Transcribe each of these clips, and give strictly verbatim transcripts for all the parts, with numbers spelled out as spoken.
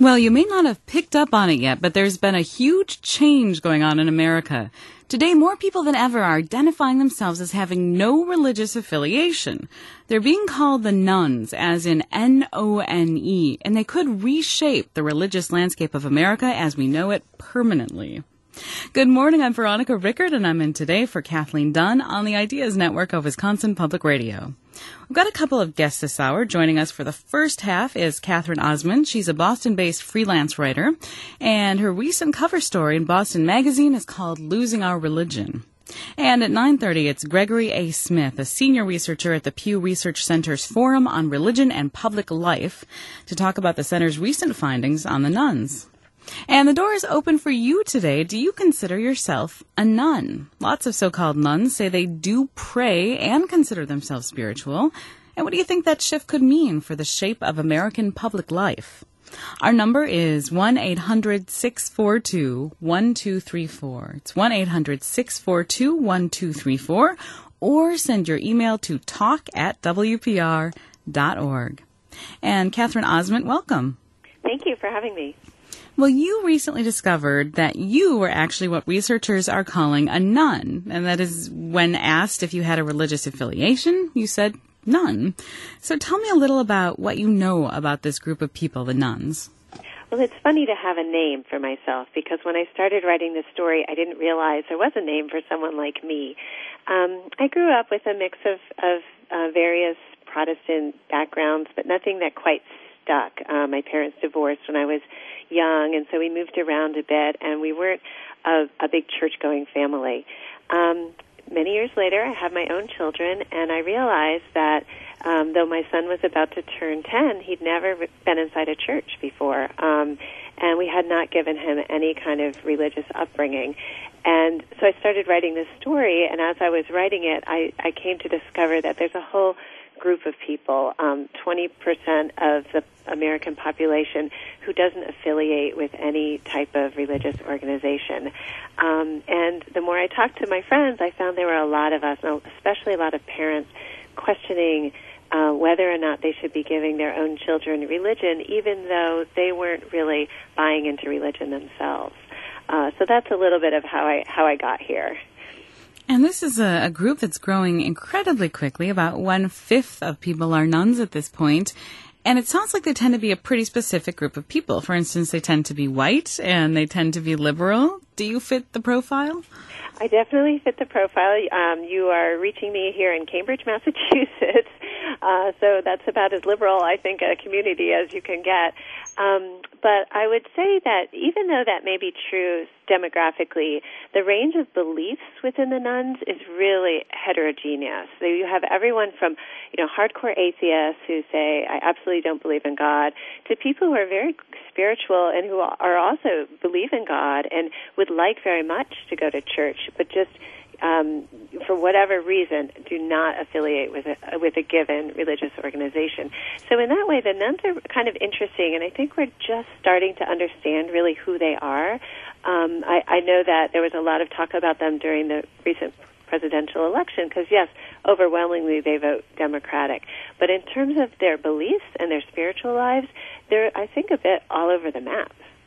Well, you may not have picked up on it yet, but there's been a huge change going on in America. Today, more people than ever are identifying themselves as having no religious affiliation. They're being called the nones, as in N O N E, and they could reshape the religious landscape of America as we know it permanently. Good morning, I'm Veronica Rickard, and I'm in today for Kathleen Dunn on the Ideas Network of Wisconsin Public Radio. We've got a couple of guests this hour. Joining us for the first half is Catherine Osmond. She's a Boston-based freelance writer, and her recent cover story in Boston Magazine is called Losing Our Religion. And at nine thirty, it's Gregory A. Smith, a senior researcher at the Pew Research Center's Forum on Religion and Public Life, to talk about the center's recent findings on the nones. And the door is open for you today. Do you consider yourself a nun? Lots of so-called nuns say they do pray and consider themselves spiritual. And what do you think that shift could mean for the shape of American public life? Our number is one eight hundred six four two one two three four. It's one eight hundred six four two one two three four. Or send your email to talk at w p r dot org. And Catherine Osmond, welcome. Thank you for having me. Well, you recently discovered that you were actually what researchers are calling a nun, and that is when asked if you had a religious affiliation, you said none. So tell me a little about what you know about this group of people, the nones. Well, it's funny to have a name for myself, because when I started writing this story, I didn't realize there was a name for someone like me. Um, I grew up with a mix of, of uh, various Protestant backgrounds, but nothing that quite stuck. Uh, my parents divorced when I was young, and so we moved around a bit, and we weren't a, a big church-going family. Um, many years later, I had my own children, and I realized that um, though my son was about to turn ten, he'd never been inside a church before, um, and we had not given him any kind of religious upbringing. And so I started writing this story, and as I was writing it, I, I came to discover that there's a whole group of people, um, twenty percent of the American population, who doesn't affiliate with any type of religious organization. Um, and the more I talked to my friends, I found there were a lot of us, especially a lot of parents, questioning uh, whether or not they should be giving their own children religion, even though they weren't really buying into religion themselves. Uh, so that's a little bit of how I how I got here. And this is a, a group that's growing incredibly quickly. About one-fifth of people are nuns at this point. And it sounds like they tend to be a pretty specific group of people. For instance, they tend to be white and they tend to be liberal. Do you fit the profile? I definitely fit the profile. Um, you are reaching me here in Cambridge, Massachusetts. Uh, so that's about as liberal, I think, a community as you can get. Um, but I would say that even though that may be true demographically, the range of beliefs within the nuns is really heterogeneous. So you have everyone from, you know, hardcore atheists who say, I absolutely don't believe in God, to people who are very spiritual and who are also believe in God and would like very much to go to church, but just Um, for whatever reason, do not affiliate with a, with a given religious organization. So in that way, the nuns are kind of interesting, and I think we're just starting to understand really who they are. Um, I, I know that there was a lot of talk about them during the recent presidential election, because, yes, overwhelmingly they vote Democratic. But in terms of their beliefs and their spiritual lives, they're, I think, a bit all over the map.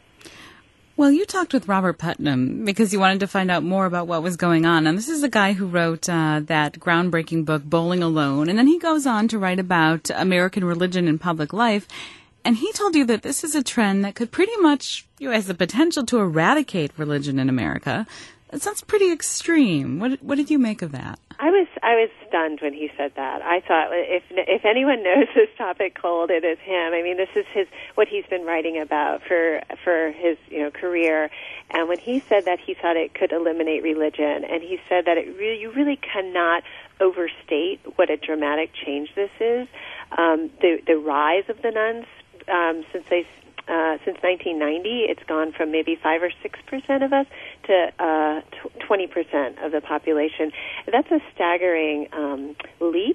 Well, you talked with Robert Putnam because you wanted to find out more about what was going on. And this is the guy who wrote uh, that groundbreaking book, Bowling Alone. And then he goes on to write about American religion and public life. And he told you that this is a trend that could pretty much, you know, has the potential to eradicate religion in America. That sounds pretty extreme. What, what did you make of that? I was I was stunned when he said that. I thought if if anyone knows this topic cold, it is him. I mean, this is his what he's been writing about for for his you know career. And when he said that he thought it could eliminate religion, and he said that it really you really cannot overstate what a dramatic change this is. Um, the the rise of the nuns um, since they. Uh, since nineteen ninety, it's gone from maybe five or six percent of us to uh, twenty percent of the population. That's a staggering um, leap,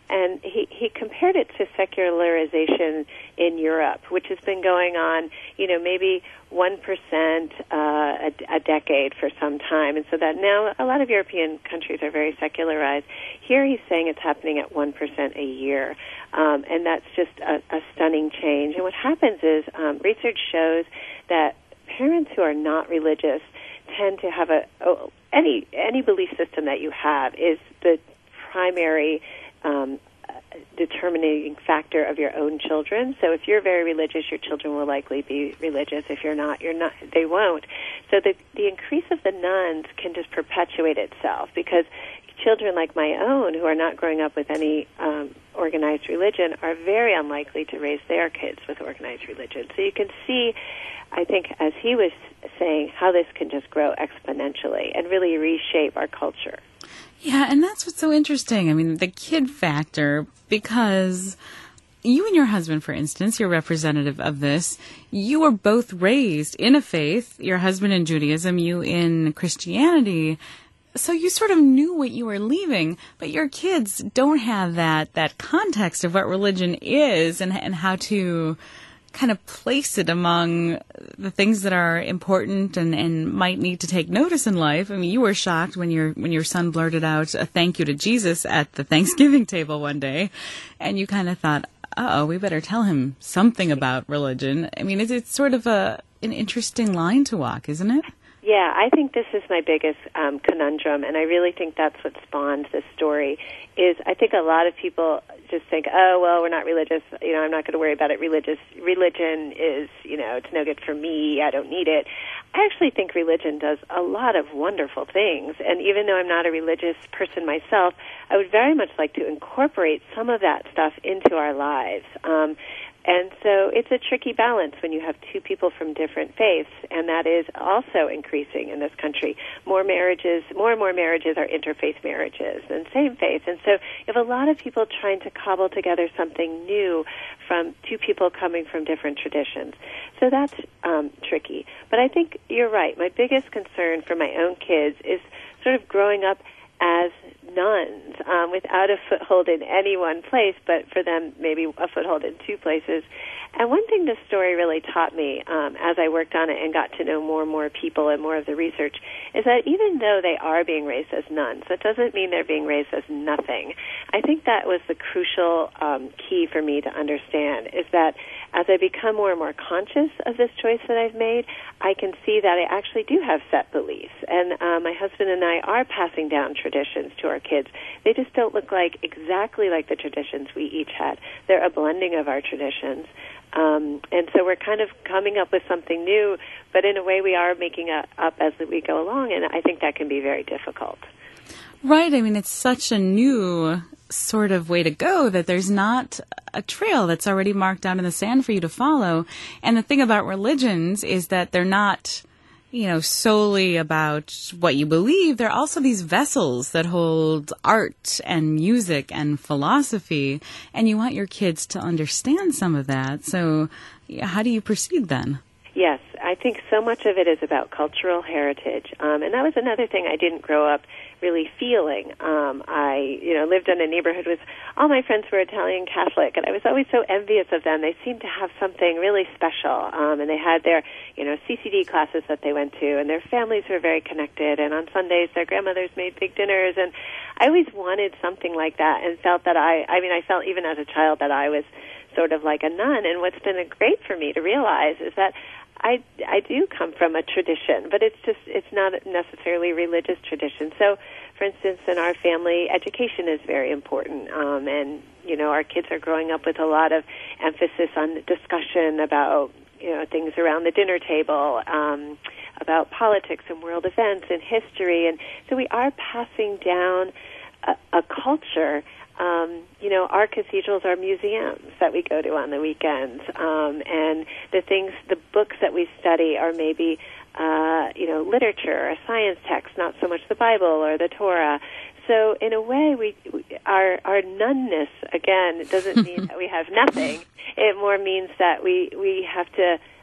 And he, he compared it to secularization in Europe, which has been going on, you know, maybe one percent uh, a, a decade for some time. And so that now a lot of European countries are very secularized. Here he's saying it's happening at one percent a year. Um, and that's just a, a stunning change. And what happens is um, research shows that parents who are not religious tend to have a, oh, any any belief system that you have is the primary um, determining factor of your own children. So if you're very religious, your children will likely be religious. If you're not, you're not. They won't. So the the increase of the nuns can just perpetuate itself because children like my own, who are not growing up with any um, organized religion, are very unlikely to raise their kids with organized religion. So you can see, I think, as he was saying, how this can just grow exponentially and really reshape our culture. Yeah, and that's what's so interesting. I mean, the kid factor, because you and your husband, for instance, you're representative of this. You were both raised in a faith, your husband in Judaism, you in Christianity. So you sort of knew what you were leaving, but your kids don't have that, that context of what religion is and, and how to kind of place it among the things that are important and, and might need to take notice in life. I mean, you were shocked when your when your son blurted out a thank you to Jesus at the Thanksgiving table one day, and you kind of thought, uh-oh, we better tell him something about religion. I mean, it's, it's sort of a an interesting line to walk, isn't it? Yeah, I think this is my biggest um, conundrum, and I really think that's what spawned this story, is I think a lot of people just think, oh, well, we're not religious, you know, I'm not going to worry about it. Religious Religion is, you know, it's no good for me, I don't need it. I actually think religion does a lot of wonderful things, and even though I'm not a religious person myself, I would very much like to incorporate some of that stuff into our lives. Um, And so it's a tricky balance when you have two people from different faiths, and that is also increasing in this country. More marriages, more and more marriages are interfaith marriages than same faith. And so you have a lot of people trying to cobble together something new from two people coming from different traditions. So that's um, tricky. But I think you're right. My biggest concern for my own kids is sort of growing up as nuns, um, without a foothold in any one place, but for them maybe a foothold in two places. And one thing this story really taught me um, as I worked on it and got to know more and more people and more of the research is that even though they are being raised as nuns, that doesn't mean they're being raised as nothing. I think that was the crucial um, key for me to understand, is that as I become more and more conscious of this choice that I've made, I can see that I actually do have set beliefs. And uh, my husband and I are passing down traditions to our kids. They just don't look like exactly like the traditions we each had. They're a blending of our traditions. Um, and so we're kind of coming up with something new, but in a way we are making it up as we go along, and I think that can be very difficult. Right. I mean, it's such a new sort of way to go that there's not a trail that's already marked out in the sand for you to follow. And the thing about religions is that they're not, you know, solely about what you believe. They're also these vessels that hold art and music and philosophy, and you want your kids to understand some of that. So how do you proceed then? Yes, I think so much of it is about cultural heritage, um, and that was another thing I didn't grow up really feeling. Um, I, you know, lived in a neighborhood with all my friends were Italian Catholic, and I was always so envious of them. They seemed to have something really special, um, and they had their, you know, C C D classes that they went to, and their families were very connected, and on Sundays their grandmothers made big dinners, and I always wanted something like that and felt that I, I mean, I felt even as a child that I was sort of like a nun, and what's been great for me to realize is that I, I do come from a tradition, but it's just, it's not necessarily religious tradition. So, for instance, in our family, education is very important, um, and, you know, our kids are growing up with a lot of emphasis on discussion about, you know, things around the dinner table, um, about politics and world events and history, and so we are passing down a, a culture. Um, you know, our cathedrals are museums that we go to on the weekends, um, and the things, the books that we study are maybe, uh, you know, literature or science text, not so much the Bible or the Torah. So, in a way, we, we our our nunness, again, it doesn't mean that we have nothing. It more means that we we have to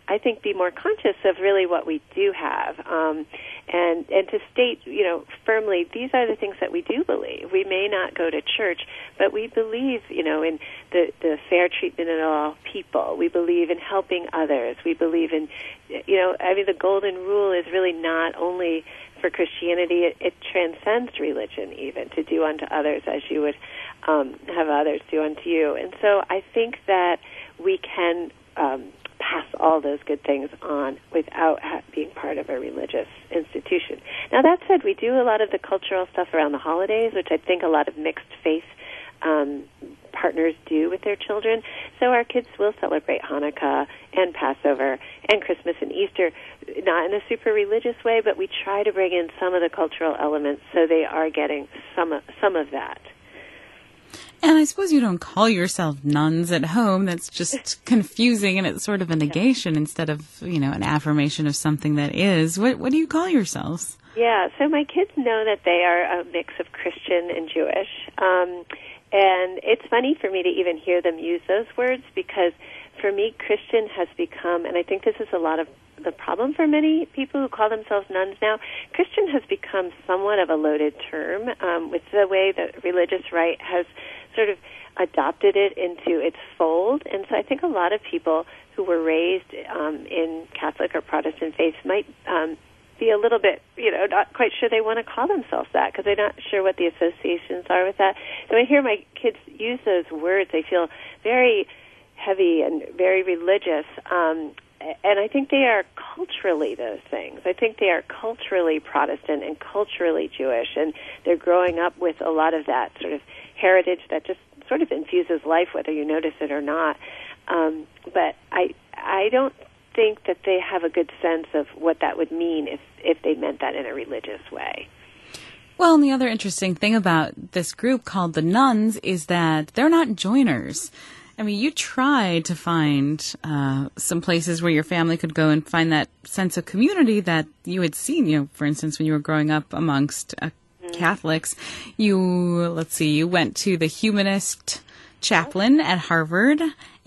I think, be more conscious of really what we do have, um, and and to state, you know, firmly, these are the things that we do believe. We may not go to church, but we believe, you know, in the, the fair treatment of all people. We believe in helping others. We believe in, you know, I mean, the golden rule is really not only for Christianity, it, it transcends religion even, to do unto others as you would um, have others do unto you. And so I think that we can um, pass all those good things on without ha- being part of a religious institution. Now, that said, we do a lot of the cultural stuff around the holidays, which I think a lot of mixed faith um, partners do with their children. So our kids will celebrate Hanukkah and Passover and Christmas and Easter, not in a super religious way, but we try to bring in some of the cultural elements so they are getting some of, some of that. And I suppose you don't call yourself nuns at home. That's just confusing, and it's sort of a negation instead of, you know, an affirmation of something that is. What what do you call yourselves? Yeah, so my kids know that they are a mix of Christian and Jewish. Um, and it's funny for me to even hear them use those words, because for me, Christian has become, and I think this is a lot of the problem for many people who call themselves nuns now, Christian has become somewhat of a loaded term um, with the way that religious right has sort of adopted it into its fold. And so I think a lot of people who were raised um, in Catholic or Protestant faith might um, be a little bit, you know, not quite sure they want to call themselves that, because they're not sure what the associations are with that. So when I hear my kids use those words, they feel very heavy and very religious. Um, and I think they are culturally those things. I think they are culturally Protestant and culturally Jewish, and they're growing up with a lot of that sort of heritage that just sort of infuses life, whether you notice it or not. Um, but I I don't think that they have a good sense of what that would mean if, if they meant that in a religious way. Well, and the other interesting thing about this group called the Nuns is that they're not joiners. I mean, you tried to find uh, some places where your family could go and find that sense of community that you had seen, you know, for instance, when you were growing up amongst uh, mm-hmm. Catholics. You, let's see, you went to the Humanist Chaplain at Harvard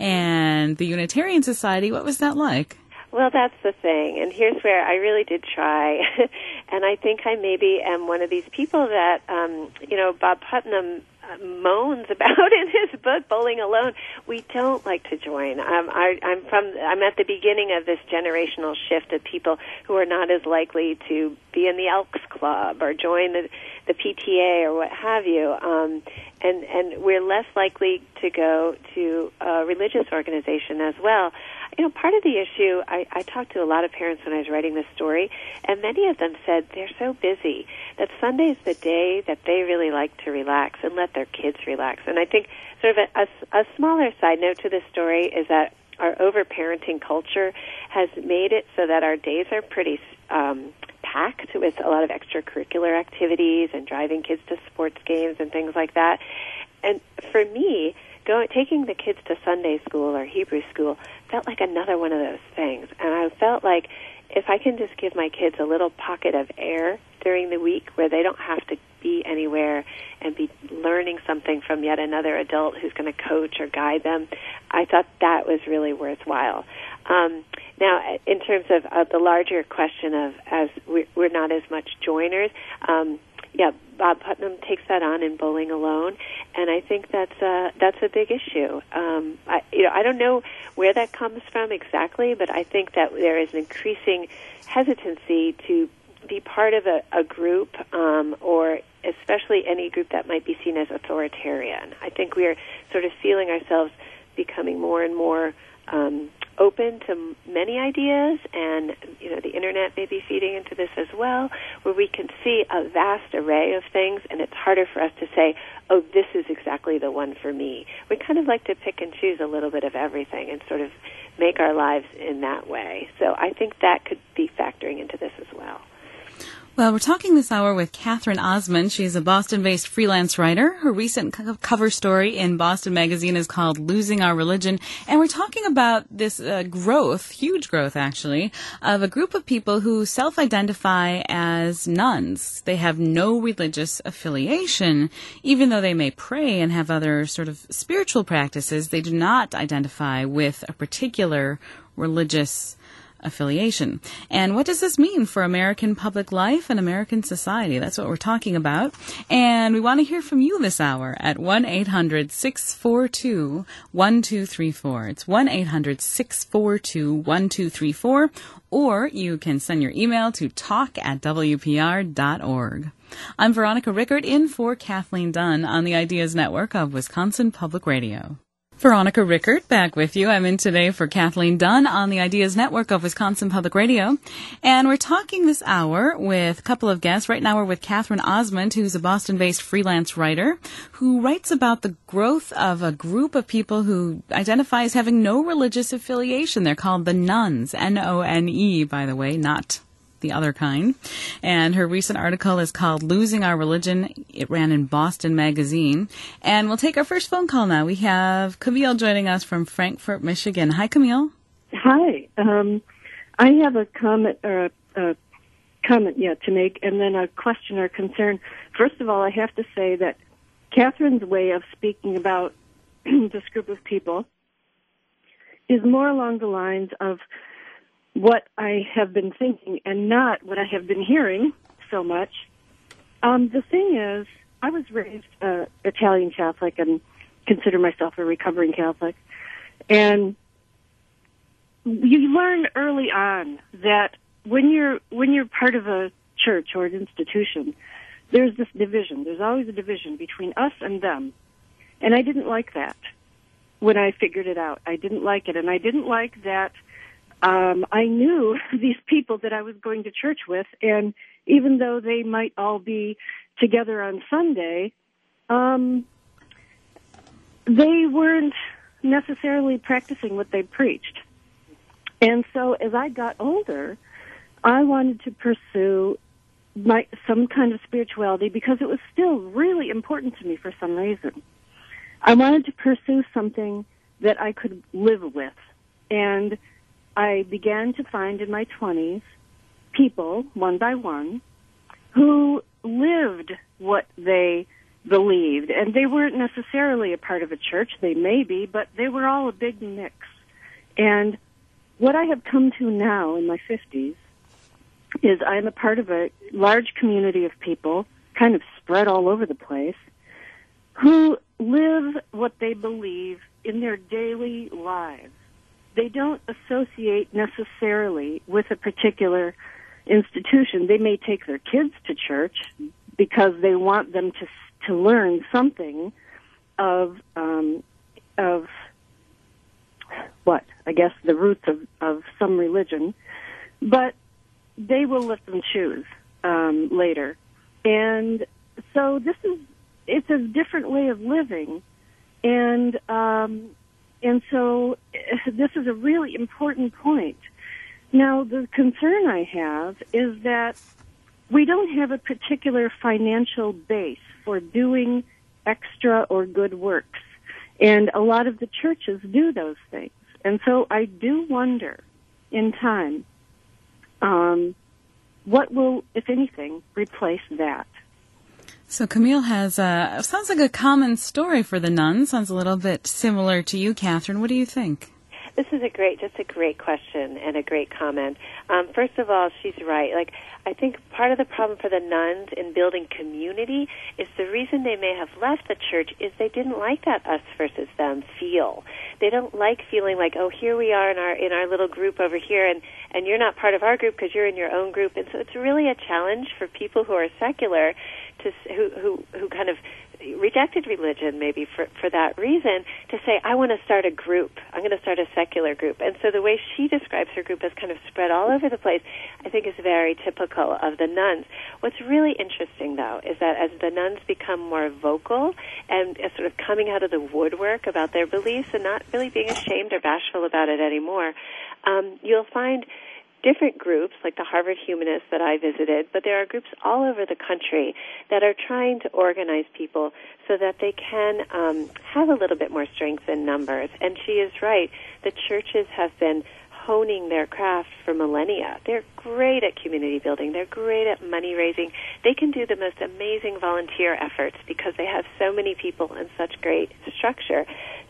and the Unitarian Society. What was that like? Well, that's the thing, and here's where I really did try, and I think I maybe am one of these people that, um, you know, Bob Putnam moans about in his book Bowling Alone. We don't like to join. Um, I, I'm from. I'm at the beginning of this generational shift of people who are not as likely to be in the Elks Club or join the the P T A or what have you. Um, and and we're less likely to go to a religious organization as well. You know, part of the issue, I, I talked to a lot of parents when I was writing this story, and many of them said they're so busy that Sunday's the day that they really like to relax and let their kids relax. And I think sort of a, a, a smaller side note to this story is that our over-parenting culture has made it so that our days are pretty um, packed with a lot of extracurricular activities and driving kids to sports games and things like that. And for me, Going, taking the kids to Sunday school or Hebrew school felt like another one of those things. And I felt like if I can just give my kids a little pocket of air during the week where they don't have to be anywhere and be learning something from yet another adult who's going to coach or guide them, I thought that was really worthwhile. Um, now, in terms of uh, the larger question of as we, we're not as much joiners, um, yeah, Bob Putnam takes that on in Bowling Alone, and I think that's a, that's a big issue. Um, I, you know, I don't know where that comes from exactly, but I think that there is an increasing hesitancy to be part of a, a group, um, or especially any group that might be seen as authoritarian. I think we are sort of feeling ourselves becoming more and more um, open to many ideas, and you know the internet may be feeding into this as well, where we can see a vast array of things, and it's harder for us to say, oh, this is exactly the one for me. We kind of like to pick and choose a little bit of everything and sort of make our lives in that way. So I think that could be factoring into this as well. Well, we're talking this hour with Catherine Osmond. She's a Boston-based freelance writer. Her recent co- cover story in Boston Magazine is called Losing Our Religion. And we're talking about this uh, growth, huge growth actually, of a group of people who self-identify as nuns. They have no religious affiliation. Even though they may pray and have other sort of spiritual practices, they do not identify with a particular religious affiliation. And what does this mean for American public life and American society? That's what we're talking about. And we want to hear from you this hour at one eight hundred six four two one two three four. It's one eight hundred six four two one two three four, or you can send your email to talk at w p r dot org. I'm Veronica Rickert, in for Kathleen Dunn on the Ideas Network of Wisconsin Public Radio. Veronica Rickert back with you. I'm in today for Kathleen Dunn on the Ideas Network of Wisconsin Public Radio. And we're talking this hour with a couple of guests. Right now we're with Catherine Osmond, who's a Boston-based freelance writer who writes about the growth of a group of people who identify as having no religious affiliation. They're called the Nones, N O N E, by the way, not the other kind. And her recent article is called Losing Our Religion. It ran in Boston Magazine. And we'll take our first phone call now. We have Camille joining us from Frankfort, Michigan. Hi, Camille. Hi. Um, I have a comment or a, a comment yet to make, and then a question or concern. First of all, I have to say that Catherine's way of speaking about this group of people is more along the lines of what I have been thinking and not what I have been hearing so much. Um, the thing is, I was raised uh, Italian Catholic and consider myself a recovering Catholic. And you learn early on that when you're when you're part of a church or an institution, there's this division. There's always a division between us and them. And I didn't like that when I figured it out. I didn't like it. And I didn't like that Um, I knew these people that I was going to church with, and even though they might all be together on Sunday, um, they weren't necessarily practicing what they preached. And so as I got older, I wanted to pursue my, some kind of spirituality because it was still really important to me for some reason. I wanted to pursue something that I could live with. And I began to find in my twenties people, one by one, who lived what they believed. And they weren't necessarily a part of a church. They may be, but they were all a big mix. And what I have come to now in my fifties is I'm a part of a large community of people, kind of spread all over the place, who live what they believe in their daily lives. They don't associate necessarily with a particular institution. They may take their kids to church because they want them to to learn something of um, of what I guess the roots of, of some religion, but they will let them choose um, later. And so this is it's a different way of living, and. Um, And so this is a really important point. Now, the concern I have is that we don't have a particular financial base for doing extra or good works. And a lot of the churches do those things. And so I do wonder, in time, um, what will, if anything, replace that? So Camille has, uh, sounds like a common story for the Nones. Sounds a little bit similar to you, Catherine. What do you think? This is a great, just a great question and a great comment. Um, first of all, she's right. Like, I think part of the problem for the Nones in building community is the reason they may have left the church is they didn't like that us versus them feel. They don't like feeling like, oh, here we are in our in our little group over here, and and you're not part of our group because you're in your own group. And so it's really a challenge for people who are secular to who who who kind of rejected religion maybe for, for that reason to say, I want to start a group. I'm going to start a secular group. And so the way she describes her group as kind of spread all over the place, I think is very typical of the Nones. What's really interesting, though, is that as the Nones become more vocal and uh, sort of coming out of the woodwork about their beliefs and not really being ashamed or bashful about it anymore, um, you'll find different groups, like the Harvard Humanists that I visited, but there are groups all over the country that are trying to organize people so that they can um, have a little bit more strength in numbers. And she is right. The churches have been honing their craft for millennia. They're great at community building. They're great at money raising. They can do the most amazing volunteer efforts because they have so many people and such great structure.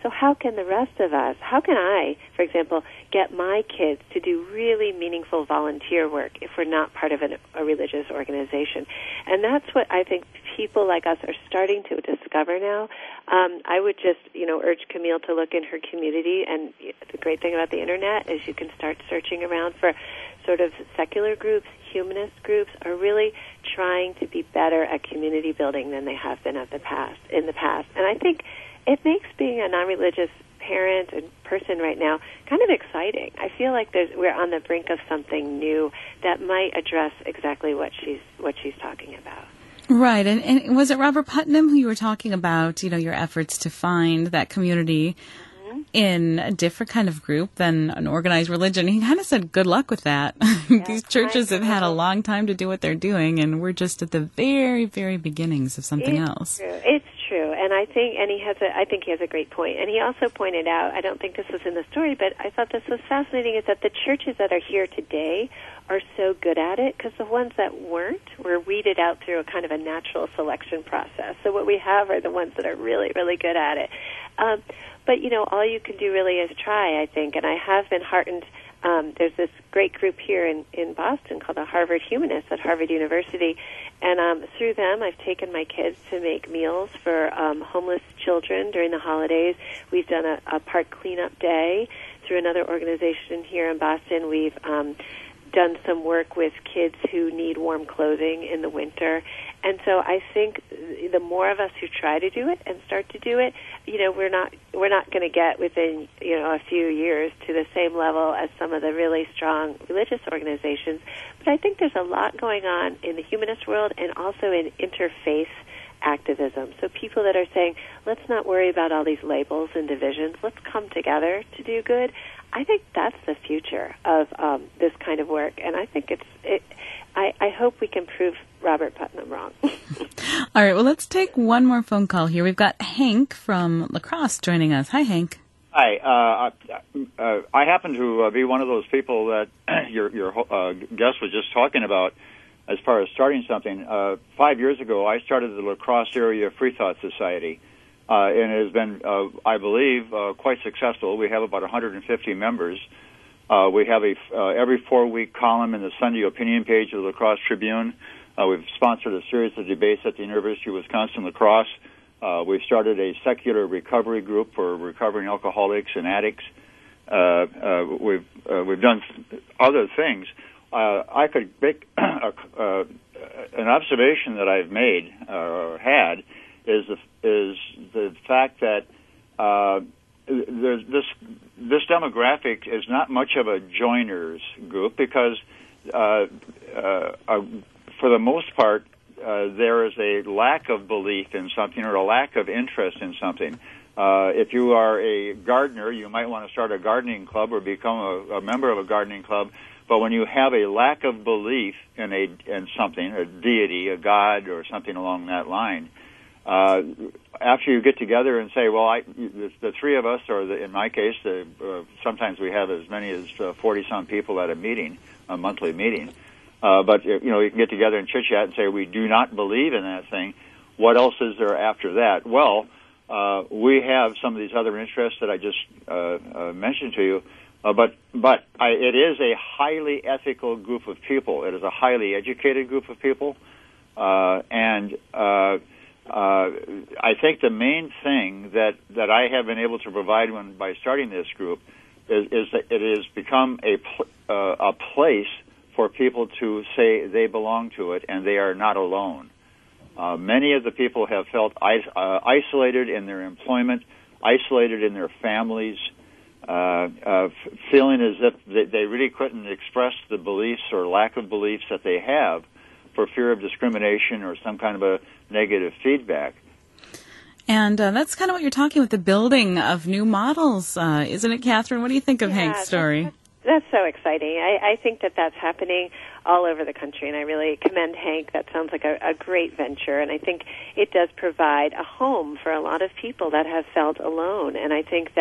So how can the rest of us, how can I, for example, get my kids to do really meaningful volunteer work if we're not part of an, a religious organization? And that's what I think people like us are starting to discover now. Um, I would just, you know, urge Camille to look in her community, and the great thing about the Internet is you can start searching around for sort of secular groups, humanist groups are really trying to be better at community building than they have been at the past, in the past. And I think it makes being a non-religious parent and person right now kind of exciting. I feel like there's, we're on the brink of something new that might address exactly what she's what she's talking about. Right, and, and was it Robert Putnam who you were talking about, you know, your efforts to find that community mm-hmm. in a different kind of group than an organized religion? He kind of said, good luck with that. Yeah, these churches have had a long time to do what they're doing, and we're just at the very, very beginnings of something it's else. True. It's true, and I think, and he has a, I think he has a great point. And he also pointed out, I don't think this was in the story, but I thought this was fascinating, is that the churches that are here today are so good at it because the ones that weren't were weeded out through a kind of a natural selection process. So what we have are the ones that are really, really good at it. Um, but, you know, all you can do really is try, I think, and I have been heartened. Um, there's this great group here in, in Boston called the Harvard Humanists at Harvard University, and um, through them I've taken my kids to make meals for um, homeless children during the holidays. We've done a, a park cleanup day through another organization here in Boston. We've um, done some work with kids who need warm clothing in the winter. And so I think the more of us who try to do it and start to do it, you know, we're not we're not going to get within, you know, a few years to the same level as some of the really strong religious organizations. But I think there's a lot going on in the humanist world and also in interfaith activism. So people that are saying, let's not worry about all these labels and divisions. Let's come together to do good. I think that's the future of um, this kind of work, and I think it's. It, I, I hope we can prove Robert Putnam wrong. All right, well, let's take one more phone call here. We've got Hank from La Crosse joining us. Hi, Hank. Hi. Uh, uh, I happen to uh, be one of those people that your your uh, guest was just talking about as far as starting something. Uh, five years ago, I started the La Crosse Area Free Thought Society, uh, and it has been, uh, I believe, uh, quite successful. We have about one hundred fifty members. Uh, we have a uh, every four-week column in the Sunday opinion page of the La Crosse Tribune. Uh, we've sponsored a series of debates at the University of Wisconsin-La Crosse. Uh, we've started a secular recovery group for recovering alcoholics and addicts. Uh, uh, we've uh, we've done other things. Uh, I could make a, uh, an observation that I've made uh, or had is the, is the fact that uh, there's this this demographic is not much of a joiners group because uh, uh, uh, for the most part uh, there is a lack of belief in something or a lack of interest in something. Uh, if you are a gardener, you might want to start a gardening club or become a, a member of a gardening club. But when you have a lack of belief in a in something, a deity, a god, or something along that line, uh, after you get together and say, "Well, I, the, the three of us," or the, in my case, the, uh, sometimes we have as many as uh, forty-some people at a meeting, a monthly meeting. Uh, but you know, you can get together and chit chat and say, "We do not believe in that thing." What else is there after that? Well, uh, we have some of these other interests that I just uh, uh, mentioned to you. Uh, but but I, it is a highly ethical group of people. It is a highly educated group of people, uh, and uh, uh, I think the main thing that, that I have been able to provide when by starting this group is, is that it has become a pl- uh, a place for people to say they belong to it and they are not alone. Uh, many of the people have felt is- uh, isolated in their employment, isolated in their families. Uh, uh, feeling as if they, they really couldn't express the beliefs or lack of beliefs that they have for fear of discrimination or some kind of a negative feedback. And uh, that's kind of what you're talking with the building of new models, uh, isn't it, Catherine? What do you think of yeah, Hank's story? That's, that's so exciting. I, I think that that's happening all over the country, and I really commend Hank. That sounds like a, a great venture, and I think it does provide a home for a lot of people that have felt alone. And I think that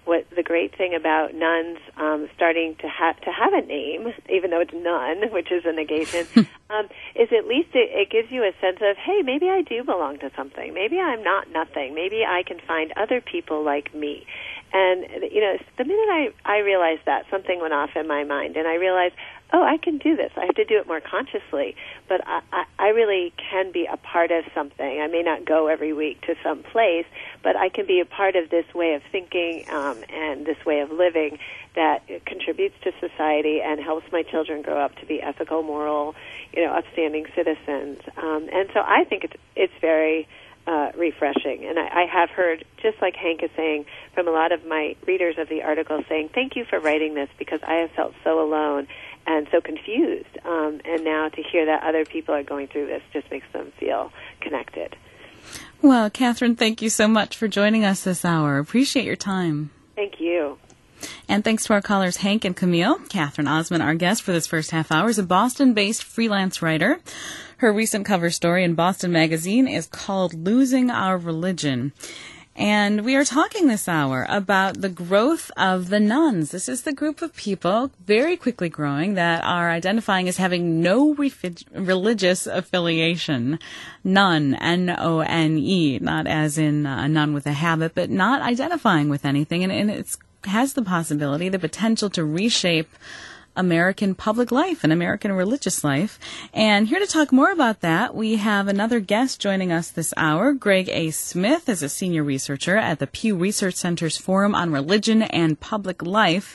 what the great thing about nuns um, starting to have to have a name, even though it's nun, which is a negation, um, is at least it, it gives you a sense of, hey, maybe I do belong to something. Maybe I'm not nothing. Maybe I can find other people like me. And, you know, the minute I, I realized that, something went off in my mind, and I realized, oh, I can do this. I have to do it more consciously, but I, I, I really can be a part of something. I may not go every week to some place, but I can be a part of this way of thinking um, and this way of living that contributes to society and helps my children grow up to be ethical, moral, you know, upstanding citizens. Um, and so I think it's it's very uh, refreshing. And I, I have heard, just like Hank is saying, from a lot of my readers of the article saying, thank you for writing this because I have felt so alone and so confused. Um, and now to hear that other people are going through this just makes them feel connected. Well, Catherine, thank you so much for joining us this hour. Appreciate your time. Thank you. And thanks to our callers, Hank and Camille. Catherine Osmond, our guest for this first half hour, is a Boston-based freelance writer. Her recent cover story in Boston Magazine is called Losing Our Religion. And we are talking this hour about the growth of the nuns. This is the group of people very quickly growing that are identifying as having no refi- religious affiliation. None, N O N E, not as in a nun with a habit, but not identifying with anything. And, and it has the possibility, the potential to reshape American public life and American religious life. And here to talk more about that, we have another guest joining us this hour. Greg A. Smith is a senior researcher at the Pew Research Center's Forum on Religion and Public Life.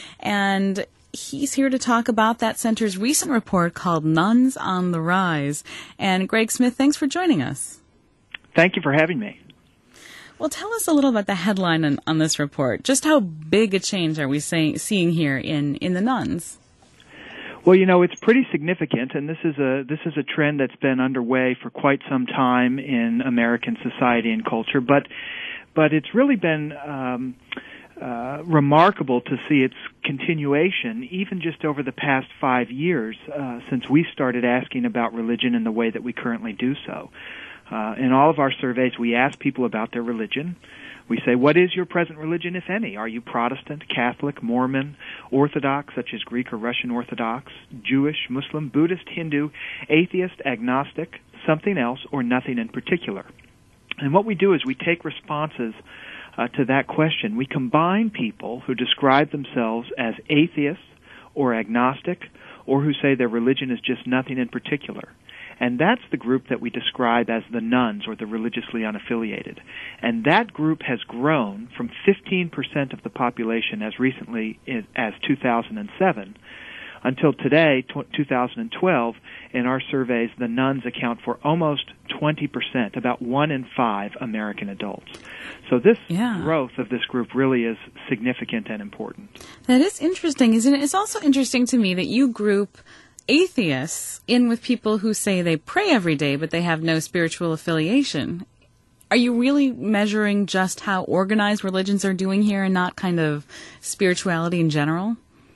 And he's here to talk about that center's recent report called Nuns on the Rise. And Greg Smith, thanks for joining us. Thank you for having me. Well, tell us a little about the headline on, on this report. Just how big a change are we say, seeing here in, in the nuns? Well, you know, it's pretty significant, and this is a this is a trend that's been underway for quite some time in American society and culture. But but it's really been um, uh, remarkable to see its continuation, even just over the past five years uh, since we started asking about religion in the way that we currently do so. Uh, in all of our surveys, we ask people about their religion. We say, what is your present religion, if any? Are you Protestant, Catholic, Mormon, Orthodox, such as Greek or Russian Orthodox, Jewish, Muslim, Buddhist, Hindu, atheist, agnostic, something else, or nothing in particular? And what we do is we take responses uh, to that question. We combine people who describe themselves as atheists or agnostic, or who say their religion is just nothing in particular. And that's the group that we describe as the nuns, or the religiously unaffiliated. And that group has grown from fifteen percent of the population as recently as two thousand seven until today, two thousand twelve. In our surveys, the nuns account for almost twenty percent, about one in five American adults. So this yeah. growth of this group really is significant and important. That is interesting, isn't it? It's also interesting to me that you group atheists in with people who say they pray every day, but they have no spiritual affiliation. Are you really measuring just how organized religions are doing here and not kind of spirituality in general?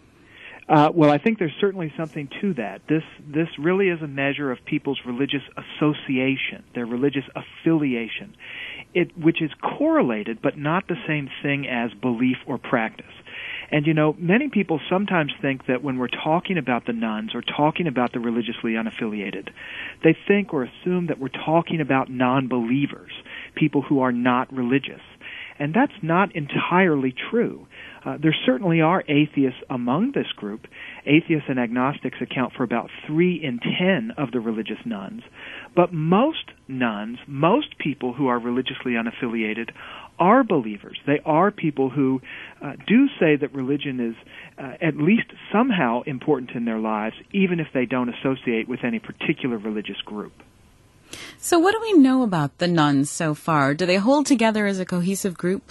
Uh, well, I think there's certainly something to that. This this really is a measure of people's religious association, their religious affiliation, it, which is correlated but not the same thing as belief or practice. And, you know, many people sometimes think that when we're talking about the nuns or talking about the religiously unaffiliated, they think or assume that we're talking about non-believers, people who are not religious. And that's not entirely true. Uh, there certainly are atheists among this group. Atheists and agnostics account for about three in ten of the religious nuns. But most nuns, most people who are religiously unaffiliated, are believers. They are people who uh, do say that religion is uh, at least somehow important in their lives, even if they don't associate with any particular religious group. So what do we know about the nuns so far? Do they hold together as a cohesive group?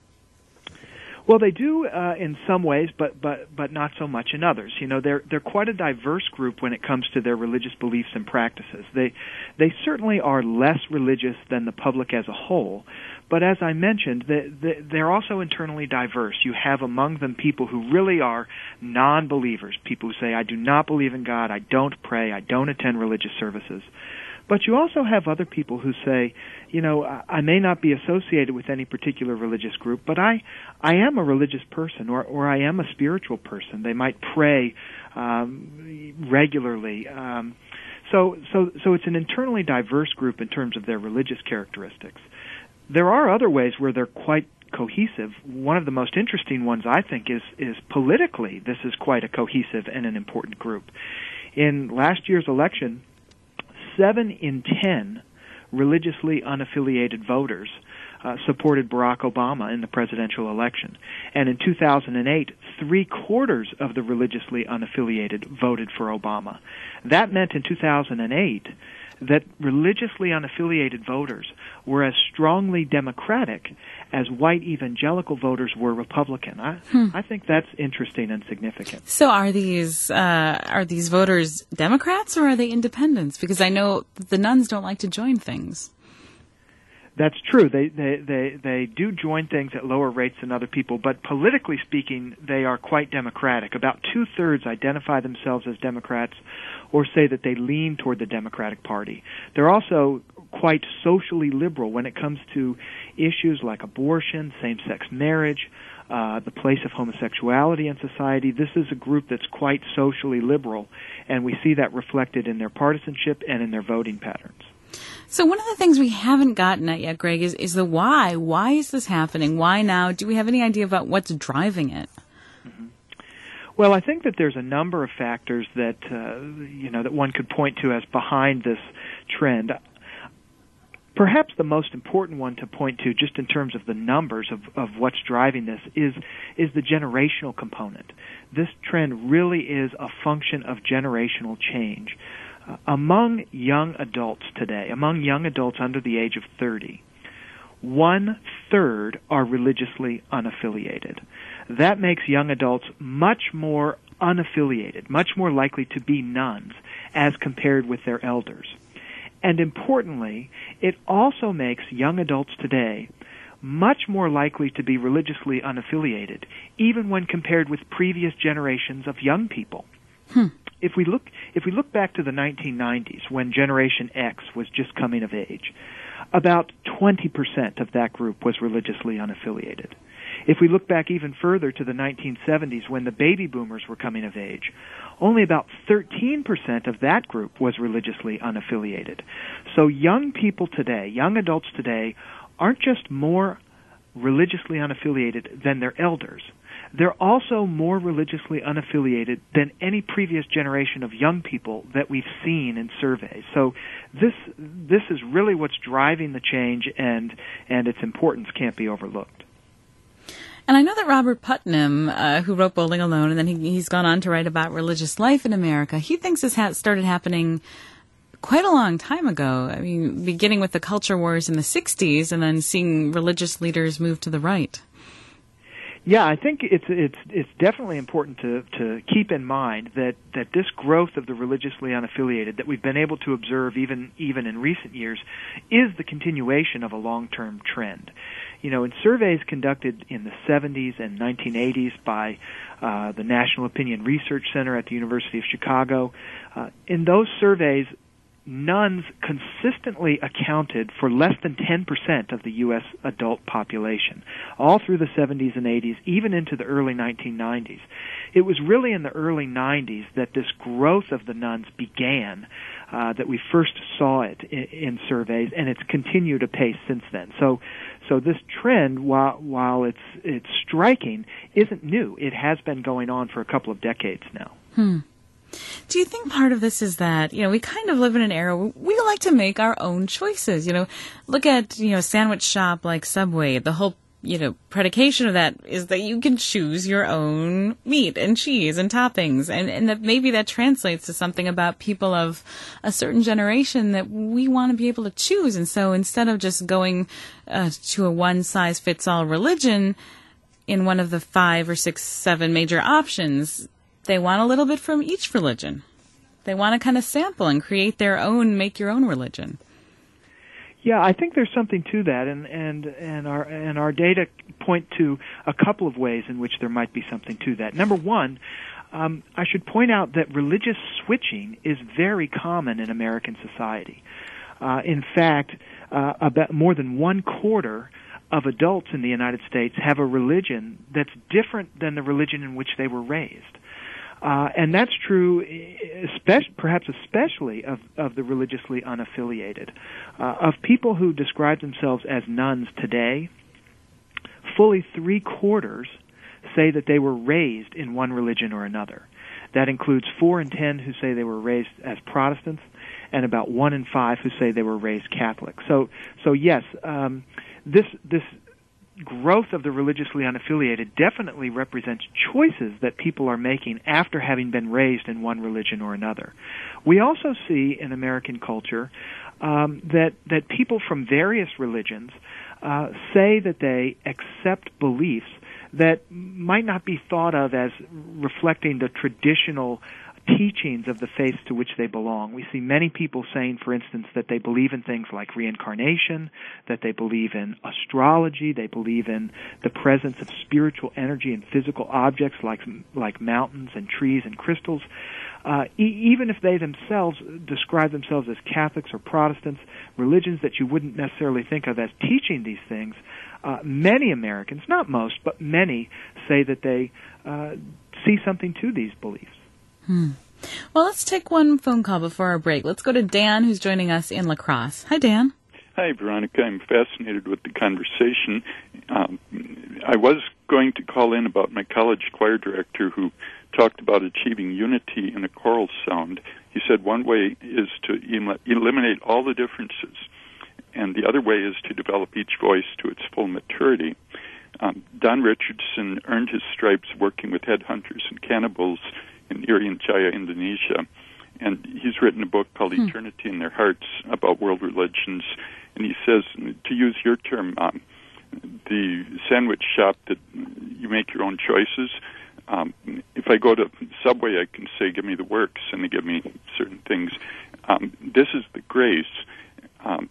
Well, they do uh, in some ways, but, but but not so much in others. You know, they're they're quite a diverse group when it comes to their religious beliefs and practices. They they certainly are less religious than the public as a whole, but as I mentioned, they, they, they're also internally diverse. You have among them people who really are non-believers, people who say, I do not believe in God, I don't pray, I don't attend religious services. But you also have other people who say, you know, I may not be associated with any particular religious group, but I, I am a religious person, or, or I am a spiritual person. They might pray um, regularly. Um, so, so, so it's an internally diverse group in terms of their religious characteristics. There are other ways where they're quite cohesive. One of the most interesting ones, I think, is is politically. This is quite a cohesive and an important group. In last year's election, seven in ten religiously unaffiliated voters uh, supported Barack Obama in the presidential election. And in two thousand eight, three-quarters of the religiously unaffiliated voted for Obama. That meant in two thousand eight that religiously unaffiliated voters were as strongly Democratic as white evangelical voters were Republican. I, hmm. I think that's interesting and significant. So are these uh, are these voters Democrats or are they independents? Because I know the nuns don't like to join things. That's true. They, they they they do join things at lower rates than other people, but politically speaking, they are quite Democratic. About two-thirds identify themselves as Democrats or say that they lean toward the Democratic Party. They're also quite socially liberal when it comes to issues like abortion, same-sex marriage, uh, the place of homosexuality in society. This is a group that's quite socially liberal, and we see that reflected in their partisanship and in their voting patterns. So one of the things we haven't gotten at yet, Greg, is, is the why. Why is this happening? Why now? Do we have any idea about what's driving it? Mm-hmm. Well, I think that there's a number of factors that uh, you know that one could point to as behind this trend. Perhaps the most important one to point to, just in terms of the numbers of, of what's driving this, is is the generational component. This trend really is a function of generational change. Uh, among young adults today, among young adults under the age of thirty, one-third are religiously unaffiliated. That makes young adults much more unaffiliated, much more likely to be nuns as compared with their elders. And importantly, it also makes young adults today much more likely to be religiously unaffiliated, even when compared with previous generations of young people. Hmm. If we look, if we look back to the nineteen nineties, when Generation X was just coming of age, about twenty percent of that group was religiously unaffiliated. If we look back even further to the nineteen seventies, when the baby boomers were coming of age, only about thirteen percent of that group was religiously unaffiliated. So young people today, young adults today, aren't just more religiously unaffiliated than their elders. They're also more religiously unaffiliated than any previous generation of young people that we've seen in surveys. So this this is really what's driving the change, and and its importance can't be overlooked. And I know that Robert Putnam, uh, who wrote Bowling Alone, and then he, he's gone on to write about religious life in America, he thinks this ha- started happening quite a long time ago. I mean, beginning with the culture wars in the sixties and then seeing religious leaders move to the right. Yeah, I think it's it's it's definitely important to, to keep in mind that, that this growth of the religiously unaffiliated that we've been able to observe even even in recent years is the continuation of a long-term trend. You know, in surveys conducted in the seventies and nineteen eighties by uh, the National Opinion Research Center at the University of Chicago, uh, in those surveys, nuns consistently accounted for less than ten percent of the U S adult population, all through the seventies and eighties, even into the early nineteen nineties. It was really in the early nineties that this growth of the nuns began, uh, that we first saw it in, in surveys, and it's continued apace since then. So, so this trend, while while it's it's striking, isn't new. It has been going on for a couple of decades now. Hmm. Do you think part of this is that, you know, we kind of live in an era where we like to make our own choices? You know, look at, you know, a sandwich shop like Subway. The whole, you know, predication of that is that you can choose your own meat and cheese and toppings. And, and that maybe that translates to something about people of a certain generation that we want to be able to choose. And so instead of just going uh, to a one-size-fits-all religion in one of the five or six, seven major options, they want a little bit from each religion. They want to kind of sample and create their own, make your own religion. Yeah, I think there's something to that, and and and our and our data point to a couple of ways in which there might be something to that. Number one, um, I should point out that religious switching is very common in American society. Uh, in fact, uh, about more than one quarter of adults in the United States have a religion that's different than the religion in which they were raised. Uh, and that's true, especially, perhaps especially, of, of the religiously unaffiliated. Uh, of people who describe themselves as nuns today, fully three-quarters say that they were raised in one religion or another. That includes four in ten who say they were raised as Protestants, and about one in five who say they were raised Catholic. So, so yes, um, this this growth of the religiously unaffiliated definitely represents choices that people are making after having been raised in one religion or another. We also see in American culture um, that that people from various religions uh, say that they accept beliefs that might not be thought of as reflecting the traditional teachings of the faiths to which they belong. We see many people saying, for instance, that they believe in things like reincarnation, that they believe in astrology, they believe in the presence of spiritual energy in physical objects like like mountains and trees and crystals. Uh, e- even if they themselves describe themselves as Catholics or Protestants, religions that you wouldn't necessarily think of as teaching these things, uh, many Americans, not most, but many, say that they uh, see something to these beliefs. Hmm. Well, let's take one phone call before our break. Let's go to Dan, who's joining us in La Crosse. Hi, Dan. Hi, Veronica. I'm fascinated with the conversation. Um, I was going to call in about my college choir director who talked about achieving unity in a choral sound. He said one way is to el- eliminate all the differences, and the other way is to develop each voice to its full maturity. Um, Don Richardson earned his stripes working with headhunters and cannibals in Irian Jaya, Indonesia. And he's written a book called hmm. Eternity in Their Hearts about world religions. And he says, to use your term, um, the sandwich shop that you make your own choices, um, if I go to Subway, I can say, give me the works, and they give me certain things. Um, this is the grace. Um,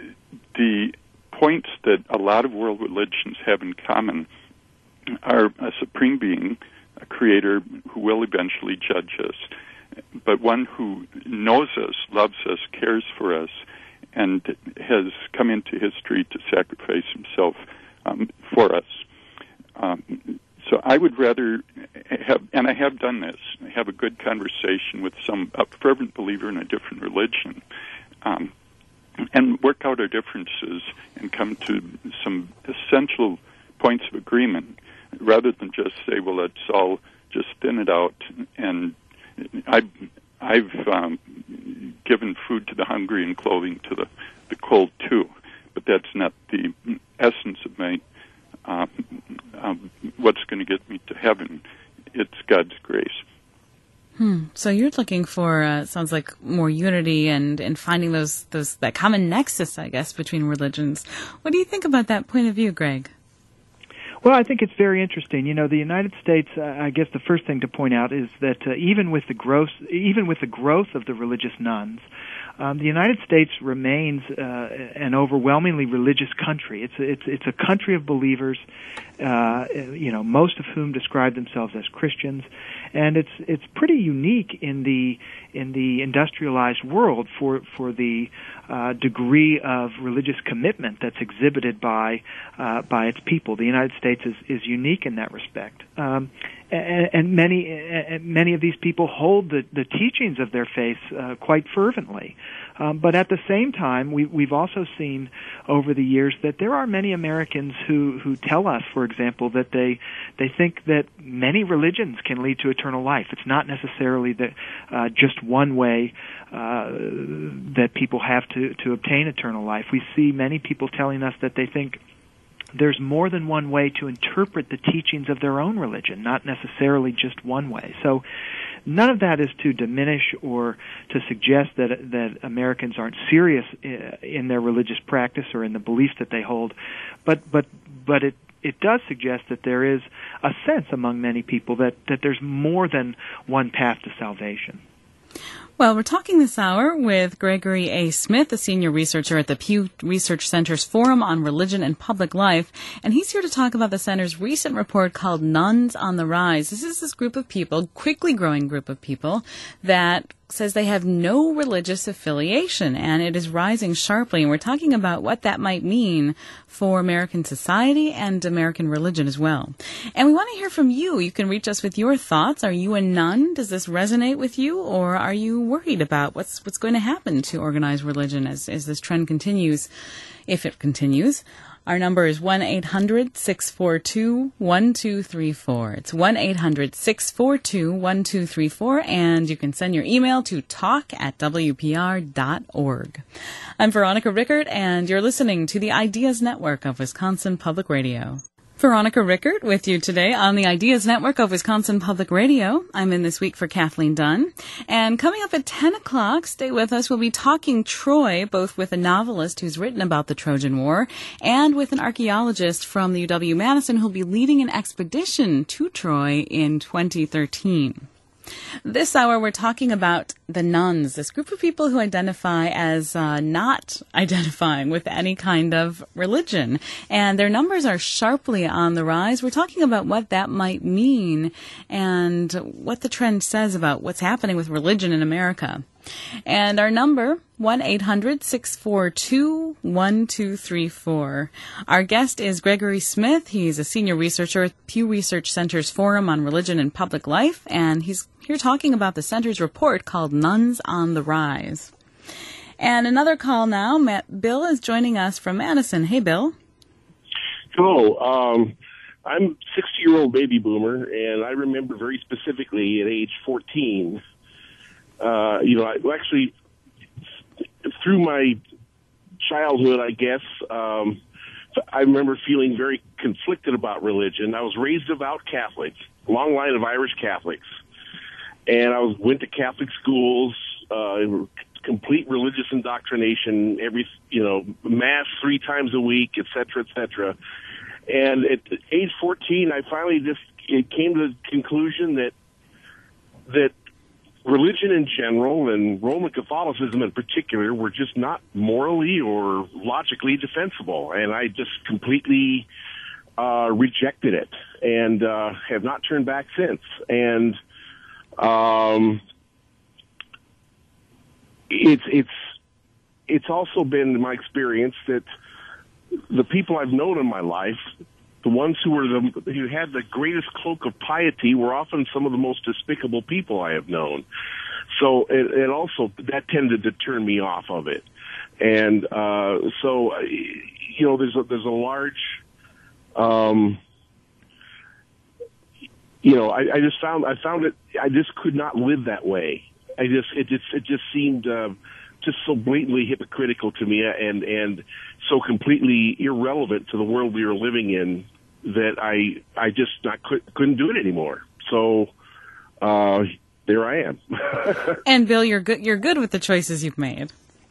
the points that a lot of world religions have in common are a supreme being, a creator who will eventually judge us, but one who knows us, loves us, cares for us, and has come into history to sacrifice himself um, for us. Um, so I would rather have, and I have done this, have a good conversation with some a fervent believer in a different religion, um, and work out our differences and come to some essential points of agreement, rather than just say, well, let's all just thin it out. And I've, I've um, given food to the hungry and clothing to the, the cold, too. But that's not the essence of my, um, um, what's going to get me to heaven. It's God's grace. Hmm. So you're looking for, uh, sounds like, more unity and, and finding those, those that common nexus, I guess, between religions. What do you think about that point of view, Greg? Well, I think it's very interesting. You know, the United States, uh, I guess the first thing to point out is that uh, even with the growth, even with the growth of the religious nuns, um, the United States remains uh, an overwhelmingly religious country. It's a, it's it's a country of believers, uh, you know, most of whom describe themselves as Christians, and it's it's pretty unique in the in the industrialized world for for the uh, degree of religious commitment that's exhibited by uh, by its people. The United States is is unique in that respect. Um, And, and many and many of these people hold the, the teachings of their faith uh, quite fervently. Um, but at the same time, we, we've also seen over the years that there are many Americans who, who tell us, for example, that they they think that many religions can lead to eternal life. It's not necessarily that uh, just one way uh, that people have to, to obtain eternal life. We see many people telling us that they think there's more than one way to interpret the teachings of their own religion, not necessarily just one way. So none of that is to diminish or to suggest that that Americans aren't serious in their religious practice or in the beliefs that they hold, but but but it it does suggest that there is a sense among many people that, that there's more than one path to salvation. Well, we're talking this hour with Gregory A. Smith, a senior researcher at the Pew Research Center's Forum on Religion and Public Life, and he's here to talk about the center's recent report called Nuns on the Rise. This is this group of people, quickly growing group of people, that says they have no religious affiliation, and it is rising sharply. And we're talking about what that might mean for American society and American religion as well. And we want to hear from you. You can reach us with your thoughts. Are you a nun? Does this resonate with you? Or are you worried about what's what's going to happen to organized religion as, as this trend continues, if it continues? Our number is one eight hundred six four two one two three four. It's one eight hundred six four two one two three four, and you can send your email to talk at w p r dot org. I'm Veronica Rickert, and you're listening to the Ideas Network of Wisconsin Public Radio. Veronica Rickert with you today on the Ideas Network of Wisconsin Public Radio. I'm in this week for Kathleen Dunn. And coming up at ten o'clock, stay with us, we'll be talking Troy, both with a novelist who's written about the Trojan War and with an archaeologist from the U W-Madison who'll be leading an expedition to Troy in twenty thirteen. This hour, we're talking about the nuns, this group of people who identify as uh, not identifying with any kind of religion. And their numbers are sharply on the rise. We're talking about what that might mean and what the trend says about what's happening with religion in America. And our number, one eight hundred six four two one two three four. Our guest is Gregory Smith. He's a senior researcher at Pew Research Center's Forum on Religion and Public Life, and he's here talking about the center's report called Nuns on the Rise. And another call now. Matt, Bill is joining us from Madison. Hey, Bill. Hello. Um, I'm a sixty-year-old baby boomer, and I remember very specifically at age fourteen, uh, you know, I actually, through my childhood, I guess, um, I remember feeling very conflicted about religion. I was raised devout Catholic, long line of Irish Catholics. And I was went to Catholic schools, uh, complete religious indoctrination, every, you know, mass three times a week, et cetera, et cetera. And at age fourteen, I finally just it came to the conclusion that that religion in general and Roman Catholicism in particular were just not morally or logically defensible. And I just completely uh, rejected it and uh, have not turned back since. And Um, it's, it's, it's also been my experience that the people I've known in my life, the ones who were the, who had the greatest cloak of piety were often some of the most despicable people I have known. So it, it also, that tended to turn me off of it. And, uh, so, you know, there's a, there's a large, um, You know, I, I just found I found it. I just could not live that way. I just it just it just seemed uh, just so blatantly hypocritical to me, and and so completely irrelevant to the world we were living in that I I just not could, couldn't do it anymore. So uh, there I am. And Bill, you're good. You're good with the choices you've made.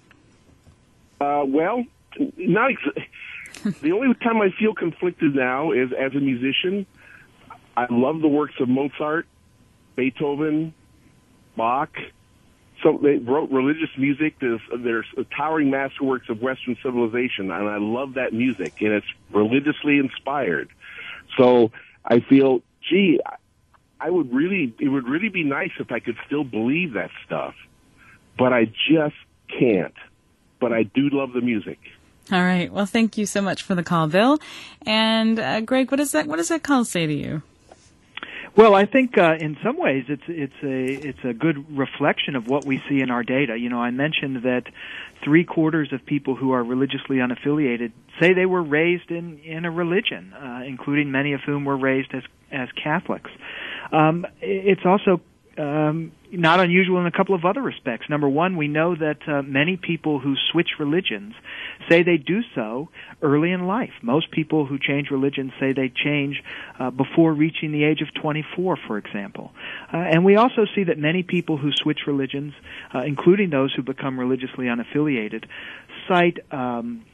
Uh, well, not ex- the only time I feel conflicted now is as a musician. I love the works of Mozart, Beethoven, Bach. So they wrote religious music. There's, there's towering masterworks of Western civilization, and I love that music, and it's religiously inspired. So I feel, gee, I would really, it would really be nice if I could still believe that stuff, but I just can't. But I do love the music. All right. Well, thank you so much for the call, Bill. And uh, Greg, what does that what does that call say to you? Well, I think uh, in some ways it's it's a it's a good reflection of what we see in our data. You know, I mentioned that three quarters of people who are religiously unaffiliated say they were raised in in a religion, uh, including many of whom were raised as as Catholics. Um, it's also um, not unusual in a couple of other respects. Number one, we know that uh, many people who switch religions say they do so early in life. Most people who change religions say they change uh, before reaching the age of twenty-four, for example. Uh, and we also see that many people who switch religions, uh, including those who become religiously unaffiliated, cite um,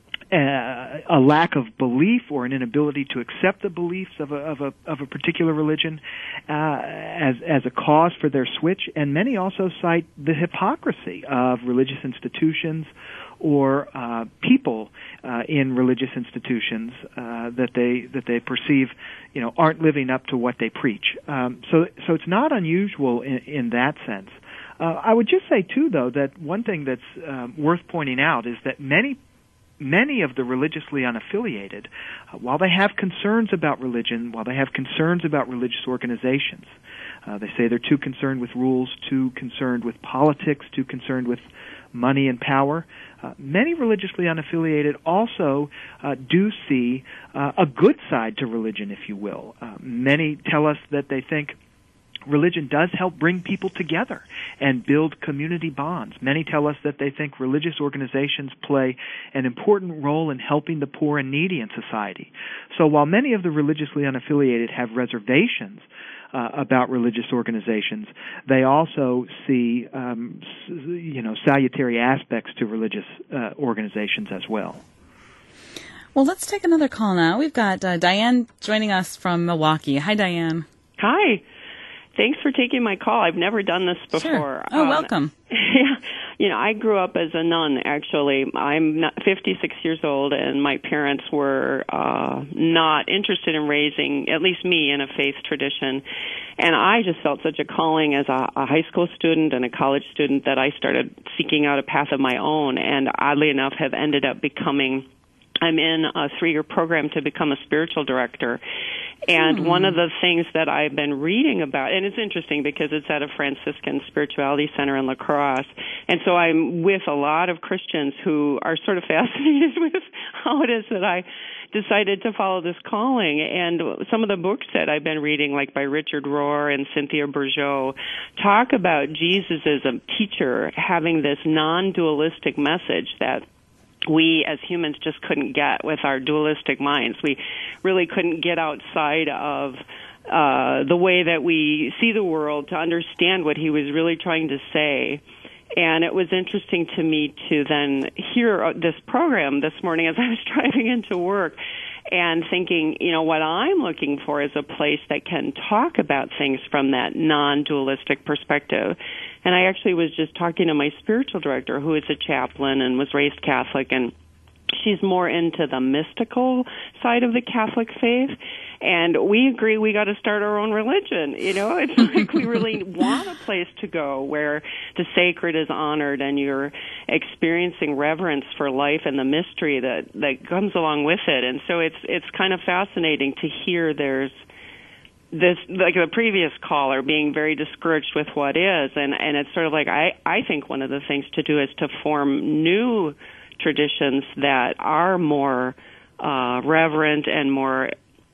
a, a lack of belief or an inability to accept the beliefs of a, of a, of a particular religion uh, as, as a cause for their switch. And many also cite the hypocrisy of religious institutions or uh, people uh, in religious institutions uh, that they that they perceive, you know, aren't living up to what they preach. Um, so, so it's not unusual in, in that sense. Uh, I would just say, too, though, that one thing that's um, worth pointing out is that many Many of the religiously unaffiliated, uh, while they have concerns about religion, while they have concerns about religious organizations, uh, they say they're too concerned with rules, too concerned with politics, too concerned with money and power. Uh, many religiously unaffiliated also uh, do see uh, a good side to religion, if you will. Uh, many tell us that they think religion does help bring people together and build community bonds. Many tell us that they think religious organizations play an important role in helping the poor and needy in society. So while many of the religiously unaffiliated have reservations uh, about religious organizations, they also see, um, you know, salutary aspects to religious uh, organizations as well. Well, let's take another call now. We've got uh, Diane joining us from Milwaukee. Hi, Diane. Hi. Thanks for taking my call. I've never done this before. Sure. Oh, um, welcome. Yeah. You know, I grew up as a nun, actually. I'm not fifty-six years old, and my parents were uh, not interested in raising, at least me, in a faith tradition. And I just felt such a calling as a, a high school student and a college student that I started seeking out a path of my own, and oddly enough have ended up becoming I'm in a three-year program to become a spiritual director. And mm-hmm. one of the things that I've been reading about, and it's interesting because it's at a Franciscan Spirituality Center in La Crosse, and so I'm with a lot of Christians who are sort of fascinated with how it is that I decided to follow this calling. And some of the books that I've been reading, like by Richard Rohr and Cynthia Bourgeault, talk about Jesus as a teacher having this non-dualistic message that we as humans just couldn't get with our dualistic minds. We really couldn't get outside of uh, the way that we see the world to understand what he was really trying to say. And it was interesting to me to then hear this program this morning as I was driving into work and thinking, you know, what I'm looking for is a place that can talk about things from that non-dualistic perspective. And I actually was just talking to my spiritual director, who is a chaplain and was raised Catholic, and she's more into the mystical side of the Catholic faith. And we agree we got to start our own religion. You know, it's like we really want a place to go where the sacred is honored and you're experiencing reverence for life and the mystery that, that comes along with it. And so it's it's kind of fascinating to hear there's this, like the previous caller, being very discouraged with what is. And, and it's sort of like, I, I think one of the things to do is to form new traditions that are more uh, reverent and more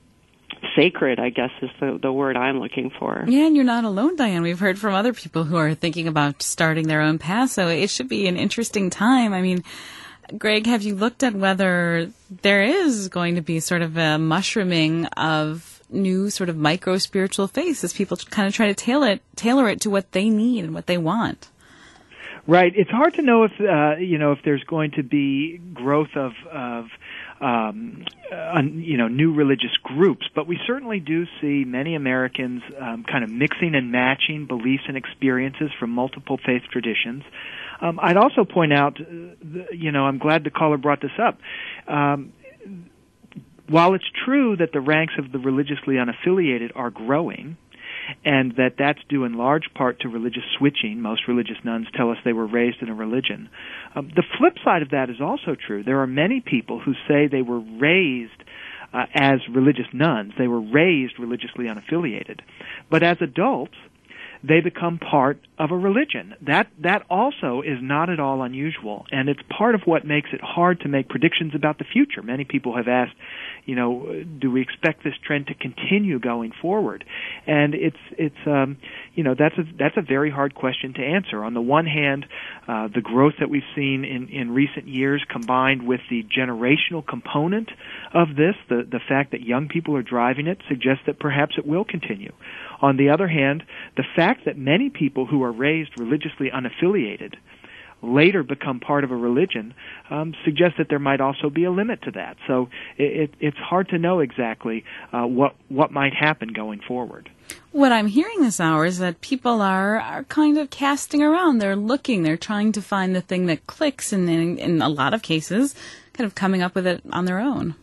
sacred, I guess, is the, the word I'm looking for. Yeah, and you're not alone, Diane. We've heard from other people who are thinking about starting their own path, so it should be an interesting time. I mean, Greg, have you looked at whether there is going to be sort of a mushrooming of new sort of micro-spiritual faiths as people kind of try to tailor it, tailor it to what they need and what they want? Right. It's hard to know if, uh, you know, if there's going to be growth of, of Um, uh, you know, new religious groups, but we certainly do see many Americans um, kind of mixing and matching beliefs and experiences from multiple faith traditions. Um, I'd also point out, uh, the, you know, I'm glad the caller brought this up. Um, while it's true that the ranks of the religiously unaffiliated are growing, and that that's due in large part to religious switching. Most religious nuns tell us they were raised in a religion. Um, the flip side of that is also true. There are many people who say they were raised uh, as religious nuns. They were raised religiously unaffiliated. But as adults, they become part of a religion. That that also is not at all unusual, and it's part of what makes it hard to make predictions about the future. Many people have asked, you know, do we expect this trend to continue going forward? And it's it's um, you know that's a that's a very hard question to answer. On the one hand, uh, the growth that we've seen in, in recent years, combined with the generational component of this, the the fact that young people are driving it, suggests that perhaps it will continue. On the other hand, the fact that many people who are raised religiously unaffiliated later become part of a religion um, suggests that there might also be a limit to that. So it, it, it's hard to know exactly uh, what what might happen going forward. What I'm hearing this hour is that people are, are kind of casting around. They're looking. They're trying to find the thing that clicks, and in, in a lot of cases, kind of coming up with it on their own.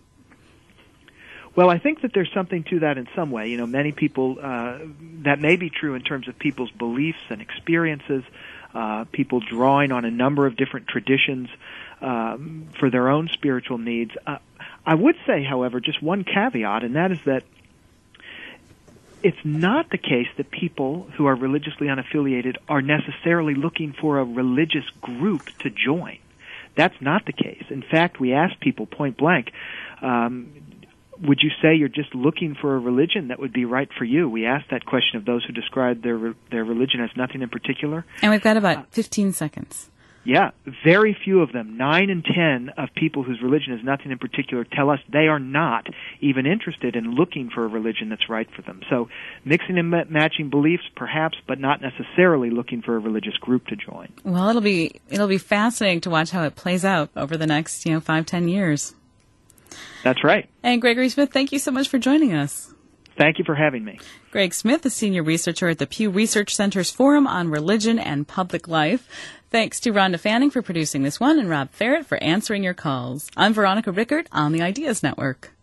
Well, I think that there's something to that in some way. You know, many people, uh, that may be true in terms of people's beliefs and experiences, uh, people drawing on a number of different traditions um, for their own spiritual needs. Uh, I would say, however, just one caveat, and that is that it's not the case that people who are religiously unaffiliated are necessarily looking for a religious group to join. That's not the case. In fact, we ask people point blank, um, would you say you're just looking for a religion that would be right for you? We asked that question of those who described their their religion as nothing in particular. And we've got about fifteen seconds. Yeah, very few of them, nine in ten of people whose religion is nothing in particular, tell us they are not even interested in looking for a religion that's right for them. So mixing and matching beliefs, perhaps, but not necessarily looking for a religious group to join. Well, it'll be it'll be fascinating to watch how it plays out over the next, you know, five, ten years. That's right. And Gregory Smith, thank you so much for joining us. Thank you for having me. Greg Smith, a senior researcher at the Pew Research Center's Forum on Religion and Public Life. Thanks to Rhonda Fanning for producing this one and Rob Ferrett for answering your calls. I'm Veronica Rickert on the Ideas Network.